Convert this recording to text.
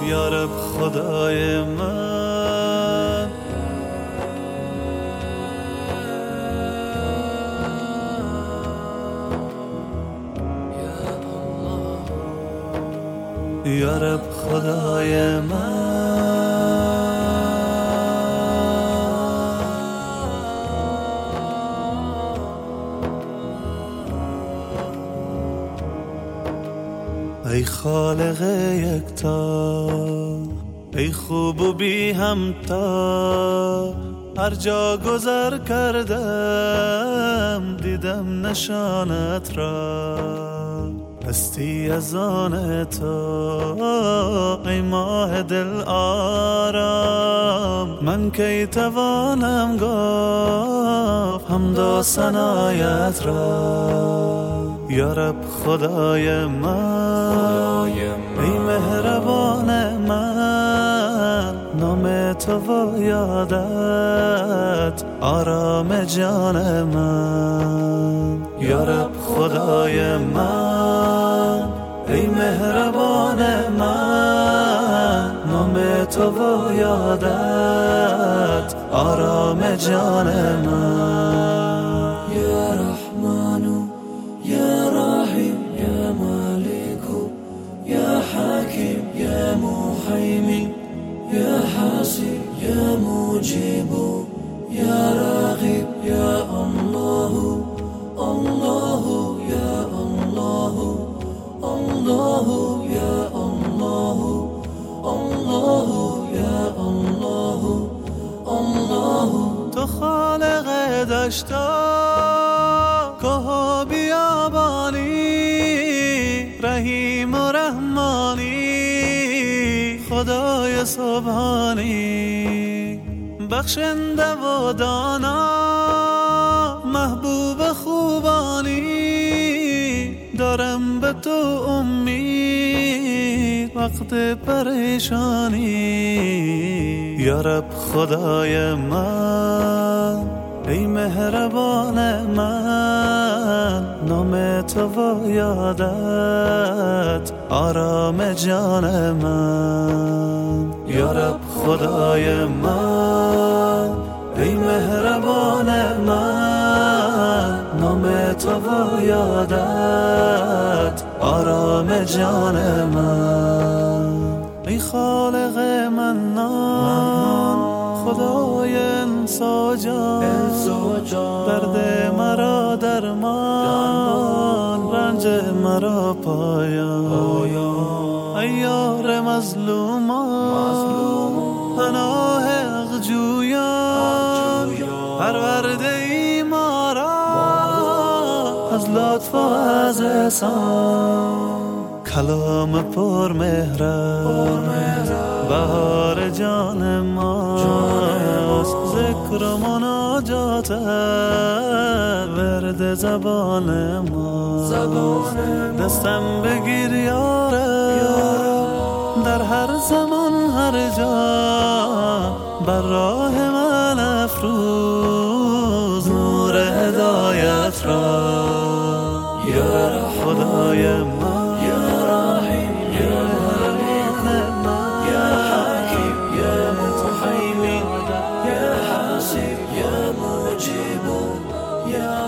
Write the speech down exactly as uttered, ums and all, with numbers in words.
یا رب خدای من، یا رب خدای من. ای خالق یکتا، ای خوب و بی همتا، هر جا گذر کردم دیدم نشانت را، هستی از آن تو ای ماه دل آرام. من کی توانم گفت حمد و ثنایت را، یا رب خدای من، ای مهربان من، نام تو و یادت آرام جان من. یا رب خدای من، ای مهربان من، نام تو و یادت آرام جان من. یا رحمانو یا رحیم یا مالکو یا حکیم یا محیمین یا حسیب یا مجیب یا رقیب یا الله الله یا الله الله یا الله الله یا الله الله. تو خالق دشتا که و بیابانی، رحیم و رحمانی، خدای سبحانی، بخشنده و دانا، محبوب خوبانی، دارم به تو امید وقت پریشانی. یا رب خدای من، ای مهربان من، نام تو و یادت آرام جان من. یا رب خدای من، ای مهربان من، نام تو و یادت آرام جان من. ای خالق منان، خدای انساجان، درد مرا درمان، رنج مرا پایان. ای یار مظلومان، پناه حق جویان، پرورده ای ما را از لطف و از احسان. کلام پر مهرت بهار جان ماست، ذکر و مناجات ورد زبان ما. دستم بگیر یا رب، در هر زمان هر جا، بر راه من افروز نور هدایت را. یا رب خدای من، یا